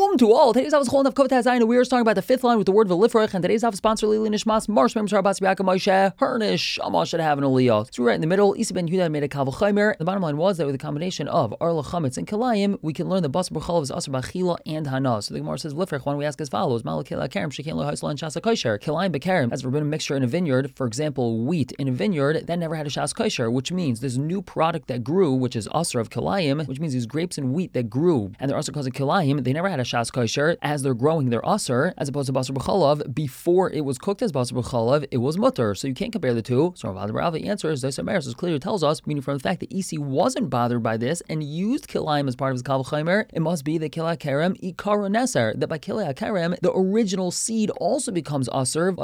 Shalom to all. Today's Daf is Cholon of Kuf Taz Zayin. We are starting about the fifth line with the word V'lifrach, and today's Daf is sponsored Lili Nishmas Marsh Memshar Bas Biaka Moshe Hernish Shama should have an aliyah. So we're right in the middle. Isi ben Yehuda made a Kal V'chaymer. The bottom line was that with a combination of Arla Chametz and Kilayim, we can learn the Basar B'chalav is Asar B'achila and Hana. So the Gemara says V'lifrach. Why don't we ask as follows? Malakila Karim Shekin Lo Haisla and Shasa Kosher. Kilayim B'Karim as a forbidden mixture in a vineyard. For example, wheat in a vineyard that never had a Shas Kosher, which means this new product that grew, which is Asar of Kilayim, which means these grapes and wheat that grew and they're Asar because of Kilayim, they never had a Shas Kosher. As they're growing, they're Asar, as opposed to Basar B'chalav. Before it was cooked as Basar B'chalav, it was Mutter. So you can't compare the two. So Rav Rav answers, Daisa Meres is clearly tells us, meaning from the fact that Isi wasn't bothered by this and used Kilayim as part of his Kal V'chaymer, it must be that Kilei Kerem Ikara Neser, that by Kilei Kerem, the original seed also becomes Asar, and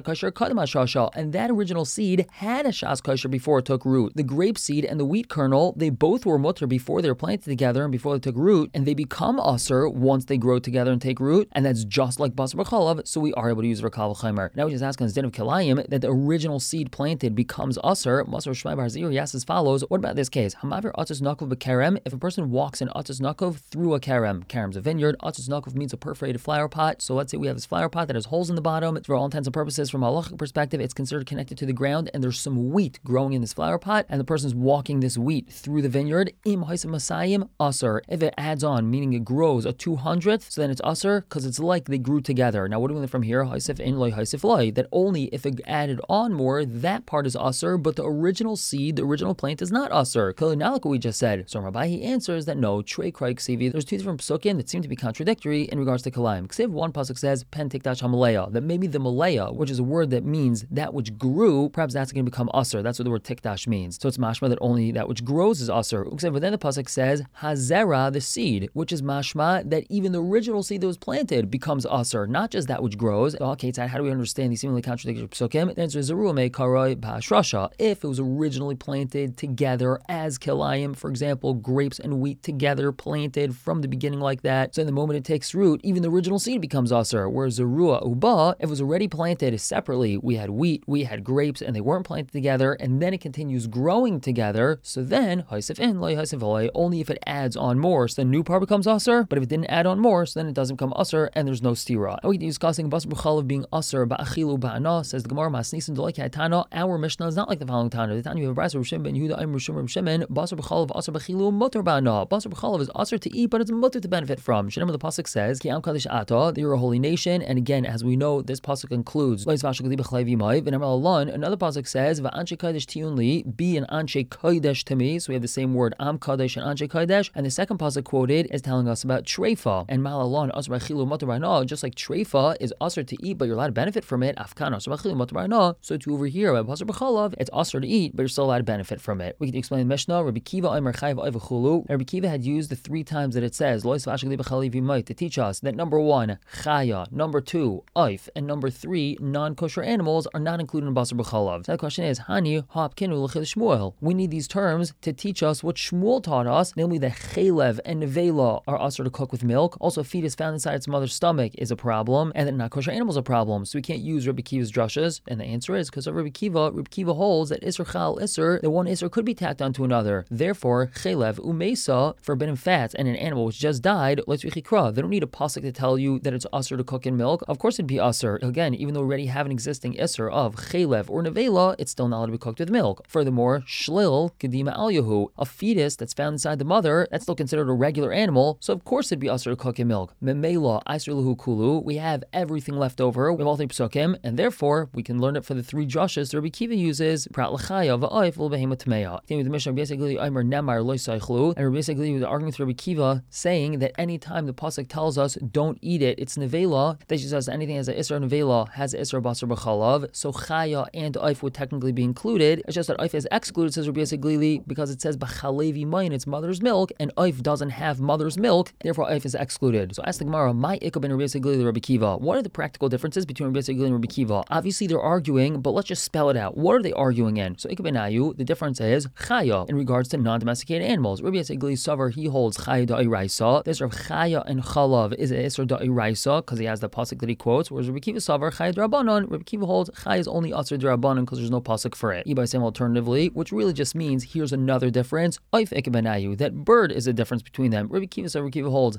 that original seed had a Shas Kosher before it took root. The grape seed and the wheat kernel, they both were Mutter before they were planted together and before they took root, and they become Asar once they grow together and take root, and that's just like Basar B'chalav, so we are able to use it for Kal V'chaymer. Now we just ask on instead of Kilayim that the original seed planted becomes Asar. Masar Shmai Bar Zir, he asks as follows, what about this case? Hamavir Atzos Nakov B'Kerem, if a person walks in Atzos Nakov through a Kerem, Kerem's a vineyard, Atzos Nakov means a perforated flower pot, so let's say we have this flower pot that has holes in the bottom. For all intents and purposes, from a halachic perspective, it's considered connected to the ground, and there's some wheat growing in this flower pot, and the person's walking this wheat through the vineyard. Im Haisim Masayim, Asar. If it adds on, meaning it grows a 200th, so then it's Asar, because it's like they grew together. Now what do we learn from here? Haisif in loy, haisif loy. That only if it added on more, that part is Asar, but the original seed, the original plant is not Asar. Clearly not like what we just said. So Rabbi, he answers that no, Trey Kraik Sivi, there's two different psukim that seem to be contradictory in regards to Kilayim. Ksiv, one pasuk says, Pen Tikdash HaMalaya, that maybe the Malaya, which is a word that means that which grew, perhaps that's going to become Asar. That's what the word Tikdash means. So it's mashma that only that which grows is Asar. But then the pasuk says, Hazera, the seed, which is mashma that even the original seed that was planted becomes Asar, not just that which grows. Okay, so how do we understand these seemingly contradictory psukim? The answer is Zeruah me karoi b'hashrasha. If it was originally planted together as Kilayim, for example, grapes and wheat together planted from the beginning like that, so in the moment it takes root, even the original seed becomes Asar. Whereas Zeruah uba, if it was already planted separately, we had wheat, we had grapes, and they weren't planted together, and then it continues growing together, so then haisif in loy haisif loy, only if it adds on more, so the new part becomes Asar, but if it didn't add on more, so then it doesn't become Asar, and there's no stira. And we can be discussing Basar B'chalav being Asar ba'achilu ba'ana, says the Gemara Masnisin Dolai Tana. Our Mishnah is not like the following Tana. The Tana you have a brayso Rav Shimon ben Yehuda I'm Rav Shimon Basar B'chalav Asar b'chilu mutar ba'ana. Basar B'chalav is Asar to eat, but it's mutar to benefit from. Shenema the pasuk says Ki am kadosh ata, that you're a holy nation, and again, as we know, this pasuk includes Lo yisvashal gedi b'chalei v'imai. And another pasuk says Va'anshe kodesh tiyun li, be an anshe kodesh to me. So we have the same word am kodesh and anshe kodesh. And the second pasuk quoted is telling us about treifa and malalon Asar b'chilu mutar ba'ana. Just like treifa is Asar to eat, but you're allowed to benefit from it. Afkan Asar b'chilu mutar ba'ana. So to over here, by Basar B'chalav, it's Asar to eat, but you're still allowed to benefit from it. We can explain the Mishnah. Rabbi Kiva Omer Chayv Oivachulu. Rabbi Kiva had used the 3 times that it says Lo yisvashal gedi b'chalei v'imai to teach us that number 1, Chaya, number 2, Oif, and number 3, non-kosher animals are not included in Basar B'chalav. So the question is, Hani ha'apkinu l'chil Shmuel. We need these terms to teach us what Shmuel taught us, namely that Chalev and Nevela are Asar to cook with milk. Also, a fetus found inside its mother's stomach is a problem, and that non-kosher animals are a problem. So we can't use Rabbi Kiva's drushes, and the answer is because of Rabbi Kiva holds that Isser Chal Isser, that one Isser could be tacked onto another. Therefore, Chalev Umesa, forbidden fats, and an animal which just died, let's be chikra. They don't need a pasuk to tell you that it's Asar to cook in milk. Of course it'd be Asar. Again, even though we already have an existing Isser of Chalev or Nevela, it's still not allowed to be cooked with milk. Furthermore, Shlil Kedima Al Yahu, a fetus that's found inside the mother, that's still considered a regular animal, so of course it'd be Asar to cook in milk. Memela Isser Lahu Kulu, we have everything left over, we have all 3 psukim, and therefore we can learn it for the 3 drushes Rabbi Kiva uses, Prat L'chaya V'oif L'behema Tmeya. With the Mishnah, basically Omer Nemar Lo Yisaychlu, and basically was arguing with Rabbi Kiva, saying that any time the pasuk tells us don't eat it, it's nevela. That just says anything has an isra nevela has an isra Basar B'chalav. So Chaya and Oif would technically be included. It's just that Oif is excluded, says Rabbi Yosef Glili, because it says B'chalev Imayin, it's mother's milk, and Oif doesn't have mother's milk, therefore Oif is excluded. So ask the Gemara, my ikka ben Rabbi Yosef Glili Rabbi Kiva. What are the practical differences between Rabbi Yosef Glili and Rabbi Kiva? Obviously they're arguing, but let's just spell it out. What are they arguing in? So ikka ben Ayu, the difference is Chaya in regards to non-domesticated animals. Rabbi Yosef Glili Savar, he holds Chaya da'iraisa. This of Chaya and Chalav is an isra da'iraisa because he has the pasuk that he quotes. Whereas Rabbi Kiva Savar Chaya d'Rabbanan, Rabbi Kiva holds Chaya is only Asr d'Rabbanan because there's no pasuk for it. By saying alternatively, which really just means here's another difference. Oif ikka ben Ayu, that bird is a difference between them. Rabbi Kiva Savar Rabbi Kiva holds Chaya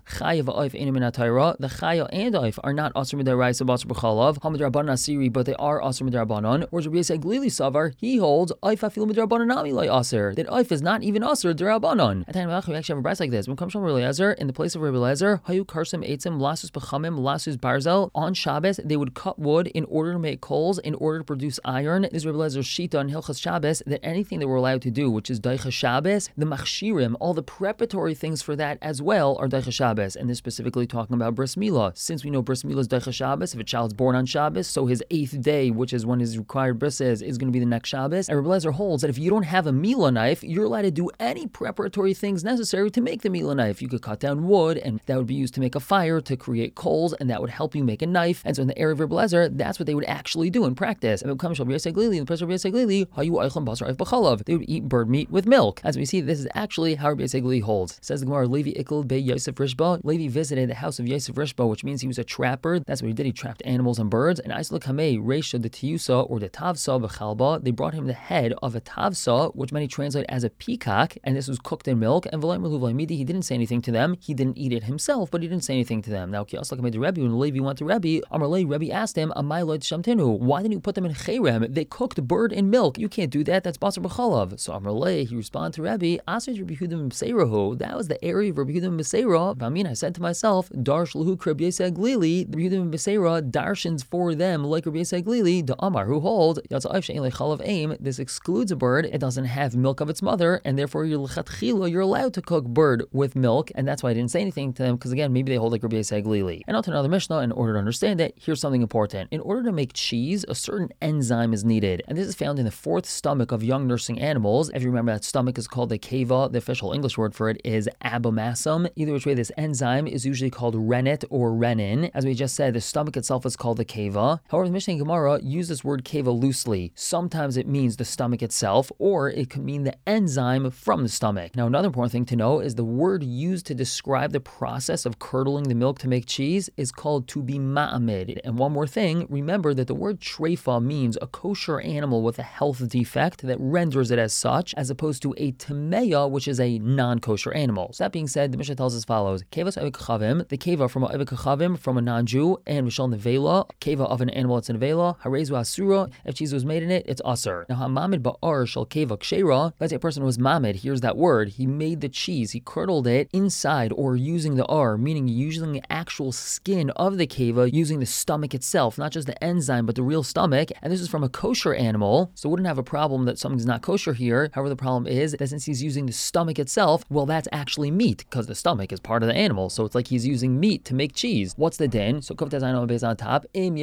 va'oif inu min ha'Torah. The chaya and oif are not asur midaraisa basar b'chalav. Hamidrabanan asiri, but they are asur midrabanan. Whereas Rabbi Yisrael Glili Savar, he holds oif afilu midrabanan nami loy asur. That oif is not even asur derabanan. At Tanya Malach, we actually have a brayso like this. When it comes from Rabbi Eliezer, in the place of Rabbi Eliezer, hayu karsim eitzim lasus bechamim lasus barzel. On Shabbos, they would cut wood in order to make coals, in order to produce iron. This is Rabbi Eliezer Shita on Hilchas Shabbos, that anything that we're allowed to do, which is Daicha Shabbos, the machshirim, all the preparatory things for that as well are Daicha Shabbos. And this specifically talking about bris milah. Since we know bris milah is Daicha Shabbos, if a child's born on Shabbos, so his 8th day, which is when his required bris is going to be the next Shabbos. And Rabbi Eliezer holds that if you don't have a milah knife, you're allowed to do any preparatory things necessary to make the milah knife. You could cut down wood, and that would be used to make a fire, to create coals, and that would help you make a knife. And so in the area of Rabbi Eliezer, that's what they would actually do in practice. And it comes from Rabbi Yisrael Glili, in the place of Rabbi Yisrael Glili, hayu oichlem basar oif b'chalav. They would eat bird meat with milk. As we see, this is actually how Rabbi Yisrael Glili holds. Says the Gemara, Levi ikl be Yosef Rishba. Levi visited the house of Yosef Rishba, which means he was a trapper. That's what he did. He trapped animals and birds. And Aisla Kamei, Reisha the Tiyusa, or the Tavsa b'chalba, they brought him the head of a Tavsa, which many translate as a peacock, and this was cooked in milk. And he didn't say anything to them. He didn't eat it himself, but he didn't say anything to them. Now, Kiasla Kamei the Rebbe, when Levi went to Rebbe, Rebbe asked him, Amaylod Shamtenu, why didn't you put them in Cherem? They cooked bird in milk. You can't do that. That's basar b'chalav. So Amarle, he responded to Rebbe, Asay Rabbi Yehuda B'Seirahu. That was the area of Rabbi Yehuda B'Seirah. I said to myself, Darsh Lahu Rabbi Yisrael Glili. Rabbi Yehuda B'Seirah darshins for them like Rabbi Yisrael Glili. The Amar who hold Yatza'if She'en Lechalav Aim. This excludes a bird. It doesn't have milk of its mother, and therefore you're allowed to cook bird with milk, and that's why I didn't say anything to them, because again, maybe they hold like Rabbi Yisrael Glili. And I'll turn another Mishnah in order to understand it. Here's something important. In order to make cheese, a certain enzyme is needed, and this is found in the 4th stomach of young nursing animals. If you remember, that stomach is called the cava. The official English word for it is abomasum. Either which way, this enzyme is usually called rennet or renin. As we just said, the stomach itself is called the cava. However, the Mishnah and Gemara use this word cava loosely. Sometimes it means the stomach itself, or it could mean the enzyme from the stomach. Now, another important thing to know is the word used to describe the process of curdling the milk to make cheese is called to be ma'amid. And one more thing, remember that the word treifa means a kosher animal with a health defect that renders it as such, as opposed to a tameya, which is a non-kosher animal. So that being said, the Mishnah tells us as follows: Kevas Avik Chavim, the keva from Avik Chavim, from a non-Jew, and Mishal Nevela, keva of an animal that's Nevela, Harezu Asura, if cheese was made in it, it's Asur. Now, Hamamid Ba'ar Shal Keva Kshera, let's say a person was Mamid, here's that word, he made the cheese, he curdled it inside or using the ar, meaning using the actual skin of the keva, using the stomach itself, not just the enzyme, but the real stomach, and this is from a kosher animal, so wouldn't have a problem that something's not kosher here. However, the problem is that since he's using the stomach itself, well, that's actually meat, because the stomach is part of the animal, so it's like he's using meat to make cheese. What's the din? So based on top,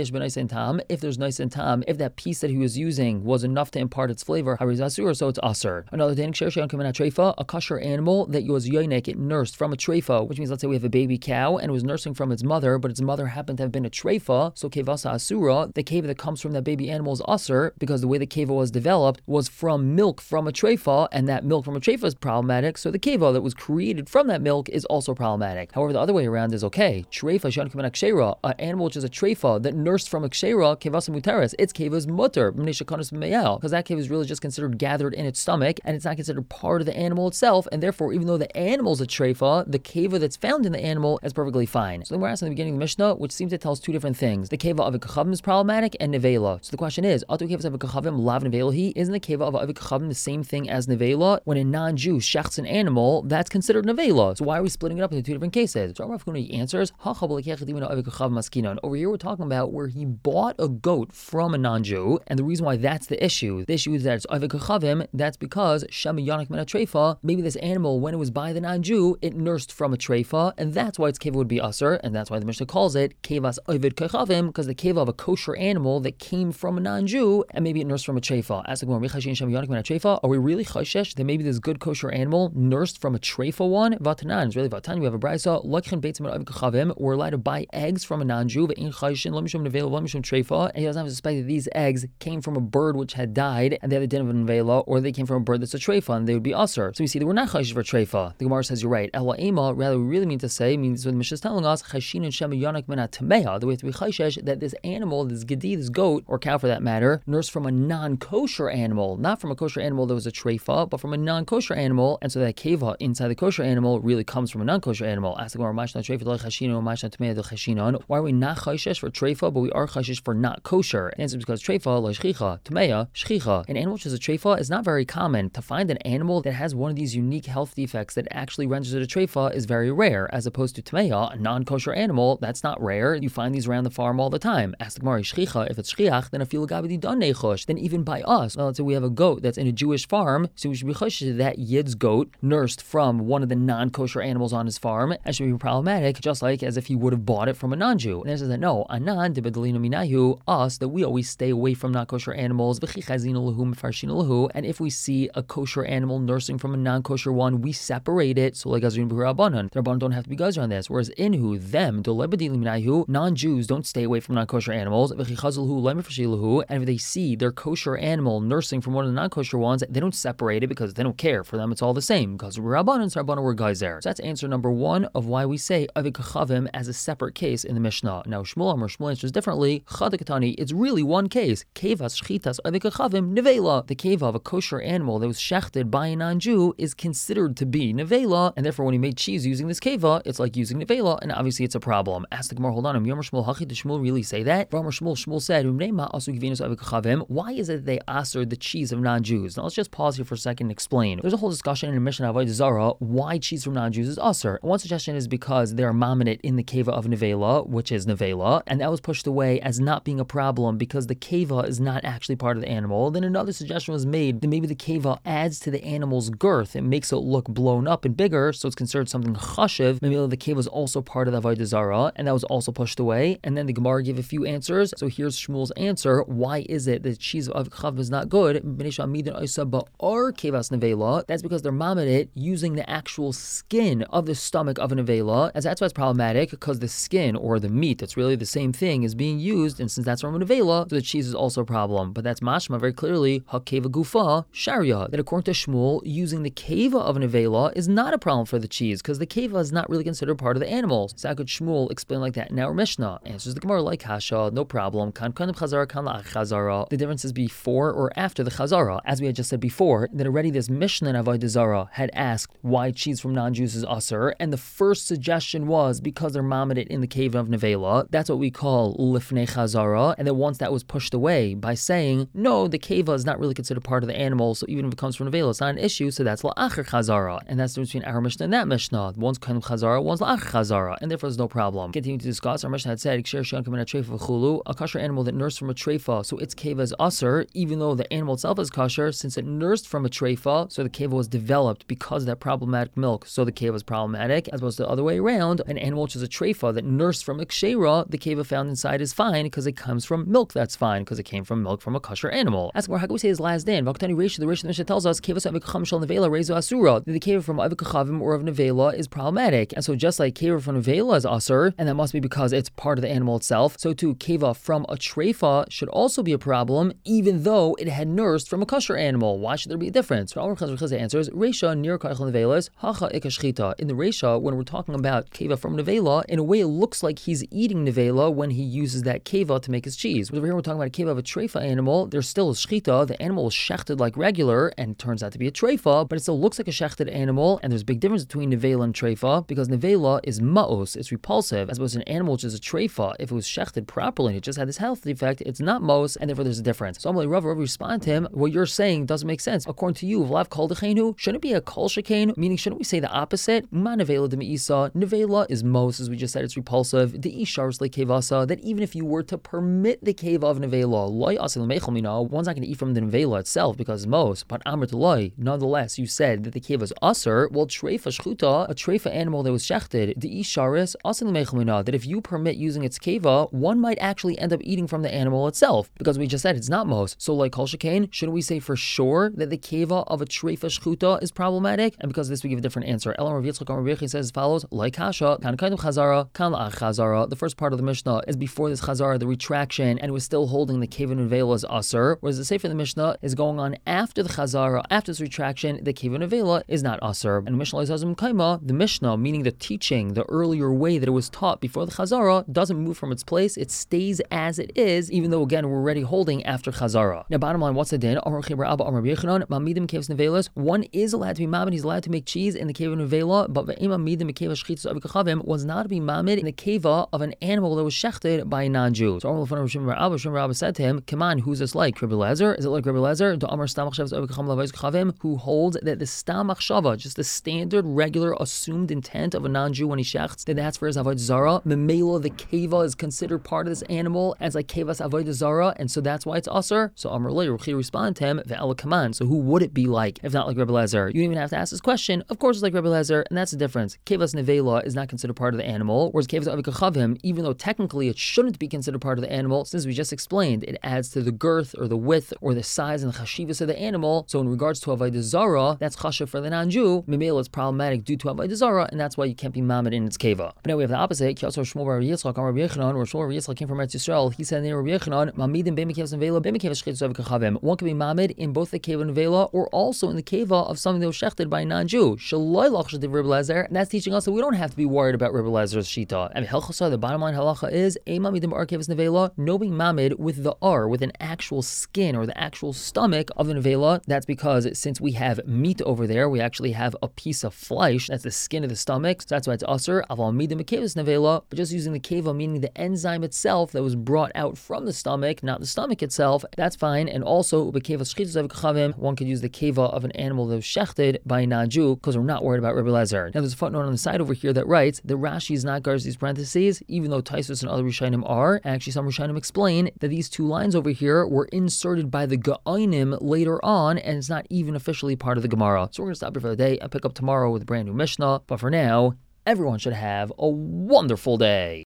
if there's nice and tam, if that piece that he was using was enough to impart its flavor, so it's asur. Another din, a kosher animal that was yoinek, it nursed from a treifa, which means let's say we have a baby cow and it was nursing from its mother, but its mother happened to have been a treifa, so kevasa asura, the keva that comes from that baby animal is asur, because the way the keva was developed was from milk from a treifa, and that milk from a treifa is problematic, so the keva that was created from that milk is also problematic. However, the other way around is okay. Treifa shan k'men akshera, an animal which is a treifa that nursed from a kshera, kevasa muteres, its keva is mutter, because that keva is really just considered gathered in its stomach, and it's not considered part of the animal itself, and therefore, even though the animal's a treifa, the keva that's found in the animal is perfectly fine. So then we're asking the beginning of the Mishnah, which seems to tell us two different things. The keva of a kachavim is problematic, and nevela. So the question is, atu keva of a kachavim lav nevela, isn't the keva of a kachavim the same thing as nevela? When a non-Jew shechts an animal, that's considered nevela. So why are we splitting it up into two different cases? So Rav Huna answers, over here we're talking about where he bought a goat from a non-Jew, and the reason why that's the issue is that it's avik kachavim, that's because Shem Yanik Mena Treifa, maybe this animal, when it was by the non-Jew, it nursed from a treifa, and that's why its keva would be asur, and that's why the Mishnah calls it kevas ovid kachavim, because the keva of a kosher animal that came from a non-Jew, and maybe it nursed from a treifa. Are we really choshesh that maybe this good kosher animal nursed from a treifa one? Vatanan is really vatan. We have a brayso loichin beitzim ovid kachavim. We're allowed to buy eggs from a non-Jew, and he doesn't have to suspect that these eggs came from a bird which had died, and they had the din of a nevela, or they came from a bird that's a treifa, and they would be asur. So we see that we're not chashish for treifa. The Gemara says you're right. Ela ema, rather we really mean to say, means what the Mishnah is telling us, chashin and shema yanak mena tameha. The way to be chashish that this animal, this gedi, this goat or cow for that matter, nursed from a non-kosher animal, not from a kosher animal that was a treifa, but from a non-kosher animal, and so that keva inside the kosher animal really comes from a non-kosher animal. Ask the Gemara, Mashna Treifa D'Lo Chashino, Mashna Tamei D'Lo Chashinon. Why are we not chayshish for treifa, but we are chayshish for not kosher? And it's because treifa lo shchicha, tamei shchicha. An animal which is a treifa is not very common. To find an animal that has one of these unique health defects that actually renders it a treifa is very rare, as opposed to tamei, a non-kosher animal. That's not rare. You find these around the farm all the time. Ask the Gemara, shchicha, if it's shchiach, then afilu gabedi dan nechosh. Then even by us, let's say we have a goat that's in a Jewish farm, so we should be chayshish that Yid's goat nursed from one of the non-kosher animals on his farm, and should be problematic, just like as if he would have bought it from a non-Jew. And it says that no, anan debedalinu minahu, us, that we always stay away from not kosher animals, and if we see a kosher animal nursing from a non-kosher one, we separate it. So like Gazrin B'Rabbanan, the Rabbanan don't have to be Gazr on this. Whereas inhu, them, non-Jews don't stay away from non-kosher animals, and if they see their kosher animal nursing from one of the non-kosher ones, they don't separate it because they don't care. For them, it's all the same. Because Rabbanan were Geyser. So that's answer number one of why we say Avik Chavim as a separate case in the Mishnah. Now Shmuel answers differently. Chadakatani, it's really one case. Kevas Shchitas Avik Chavim Nevela. The keva of a kosher animal that was shechted by a non-Jew is considered to be nevela, and therefore when he made cheese using this keva, it's like using nevela, and obviously it's a problem. Ask the Gemara, hold on, Yomer Shmuel Hachi, did Shmuel really say that? Shmuel said, why is it they asered the cheese of non-Jews? Now let's just pause here for a second and explain. There's a whole discussion in the Mishnah Avodah Zarah why cheese from non-Jews is aser. One suggestion is because they're maminate in the keva of nevela, which is nevela, and that was pushed away as not being a problem because the keva is not actually part of the animal. Then another suggestion was made that maybe the keva adds to the animal's girth. It makes it look blown up and bigger, so it's considered something chashiv. Maybe the keva is also part of the Avodah Zarah, and that was also pushed away. And then the Gemara gave a few answers. So here's Shmuel's answer. Why is it that cheese of chav is not good? That's because they're maminate using the actual skin of the stomach of a nevela, as that's why it's problematic, because the skin or the meat, that's really the same thing, is being used, and since that's from a nevela, so the cheese is also a problem. But that's mashma very clearly hakeva gufa sharia, that according to Shmuel, using the keva of a nevela is not a problem for the cheese, because the keva is not really considered part of the animals. So how could Shmuel explain like that? Now Mishnah answers the Gemara like hasha, no problem. Kan chazara, kan la'ach chazara. The difference is before or after the chazara. As we had just said before, that already this Mishnah in Avodah Zarah had asked why cheese from non-Jews is aser, and the first suggestion was because they're maminate in the cave of nevela. That's what we call lifnei chazara. And then once that was pushed away by saying no, the keva is not really considered part of the animal, so even if it comes from nevela, it's not an issue. So that's la'acher chazara, and that's the difference between our Mishnah and that Mishnah. One's kind of chazara, one's la'acher chazara, and therefore there's no problem. Continuing to discuss, our Mishnah had said a kosher animal that nursed from a treifa, so its keva is aser, even though the animal itself is kosher, since it nursed from a treifa, so the keva was developed because of that problematic milk, so the keva is problematic, as opposed to the other way around. An animal which is a treifa that nursed from a kshera, the keva found inside is fine because it comes from milk that's fine, because it came from milk from a kosher animal. Ask more, how can we say his last day? The Reish of the Mishnah tells us keva avik shel nevela rezu asura, that the keva from avik chavim or of nevela is problematic, and so just like keva from nevela is asur, and that must be because it's part of the animal itself, so too keva from a treifa should also be a problem, even though it had nursed from a kosher animal. Why should there be a difference? So our Chazar answers, Reisha near kachal nevelas hacha ikashchita. In the Reisha, when we're talking about keva from nevela, in a way it looks like he's eating nevela when he uses that keva to make his cheese. But over here we're talking about a keva of a treifa animal. There's still a shchita. The animal is shechted like regular and turns out to be a treifa, but it still looks like a shechted animal. And there's a big difference between nevela and treifa, because nevela is maos, it's repulsive, as opposed to an animal which is a treifa. If it was shechted properly and it just had this health defect, it's not maos, and therefore there's a difference. So Rav respond to him, what you're saying doesn't make sense. According to you, Vlav kol dechenu, shouldn't it be a kol shekain? Meaning, shouldn't we say the opposite? Ma nevela de meisa. Nevela is mos, as we just said, it's repulsive. The isharis le kevasa, that even if you were to permit the keva of nevela, loy asil mechel mina, one's not going to eat from the nevela itself because it's mos, but amrit loy. Nonetheless, you said that the keva is aser. Well, treifa shchuta, a treifa animal that was shechted, the isharis asil mechel mina, that if you permit using its keva, one might actually end up eating from the animal itself, because we just said it's not mos. So like kol shekain, shouldn't we say for sure that the keva of a treifa shchuta is problematic? And because of this we give a different answer. Elam Rav Yitzchak Amar Rabbi Yochanan says as follows, like hasha, kan kaidim chazara, kan la'ach chazara. The first part of the Mishnah is before this chazara, the retraction, and it was still holding the keva nevela as aser, whereas the sefer of the Mishnah is going on after the chazara, after this retraction, the keva nevela is not aser. And the Mishnah says the Mishnah, meaning the teaching, the earlier way that it was taught before the chazara, doesn't move from its place, it stays as it is, even though again we're already holding after chazara. Now bottom line, what's the din? One is allowed to be mamid, he's allowed to make cheese in the cave of nevela, but was not to be mamid in the keva of an animal that was shechted by a non-Jew. So Rabbi said to him, come on, who's this like? Rabbi Lezer? Is it like Rabbi Lezer? Who holds that the stam machshava, just the standard, regular, assumed intent of a non-Jew when he shechts, that's for his avodah zara. Memela, the keva is considered part of this animal as like kevas avodah zara, and so that's why it's usher. So Amar Lei, Ruchi responded to him, ve'ela kaman. So who would it be like if not like Rabbi Lezer? You don't even have to ask this question. Of course, it's like Rabbi Lezer, and that's the difference. Kevas nevela is not considered part of the animal, whereas kevas avikachavim, even though technically it shouldn't be considered part of the animal, since we just explained it adds to the girth or the width or the size and the chashivas of the animal. So in regards to avodah zara, that's chashav for the non-Jew. Memela is problematic due to avodah zara, and that's why you can't be mamid in its keva. But now we have the opposite. Shmuel bar Yitzchak, Rabbi Yechanan, or Shmuel bar Yitzchak came from Eretz Yisrael. He said in Rabbi Yechanan, mamidim beim kevas nevela, beim kevas shchitus avikachavim. One can be mamid in both the keva nevela or also in the keva of something that was shechted by a non-Jew. Shaloi lach shediv Rabbi Lezer, and that's teaching us that we don't have to be worried about Rabbi Lezer's shita. And the bottom line halacha is mamidim ar kevas nevela, no being mamid with the ar, with an actual skin or the actual stomach of the nevela. That's because since we have meat over there, we actually have a piece of flesh. That's the skin of the stomach. So that's why it's usher. Aval midim kevas nevela, but just using the keva, meaning the enzyme itself that was brought out from the stomach, not the stomach itself, that's fine. And also, one could use the keva of an animal that was shechted by a non-Jew because we're not worried about Rabbi Lezer. Now, there's a footnote on the side over here that writes that Rashi is not guards these parentheses, even though Taisus and other Rishonim are. Actually, some Rishonim explain that these two lines over here were inserted by the Gaonim later on, and it's not even officially part of the Gemara. So we're going to stop here for the day and pick up tomorrow with a brand new Mishnah. But for now, everyone should have a wonderful day.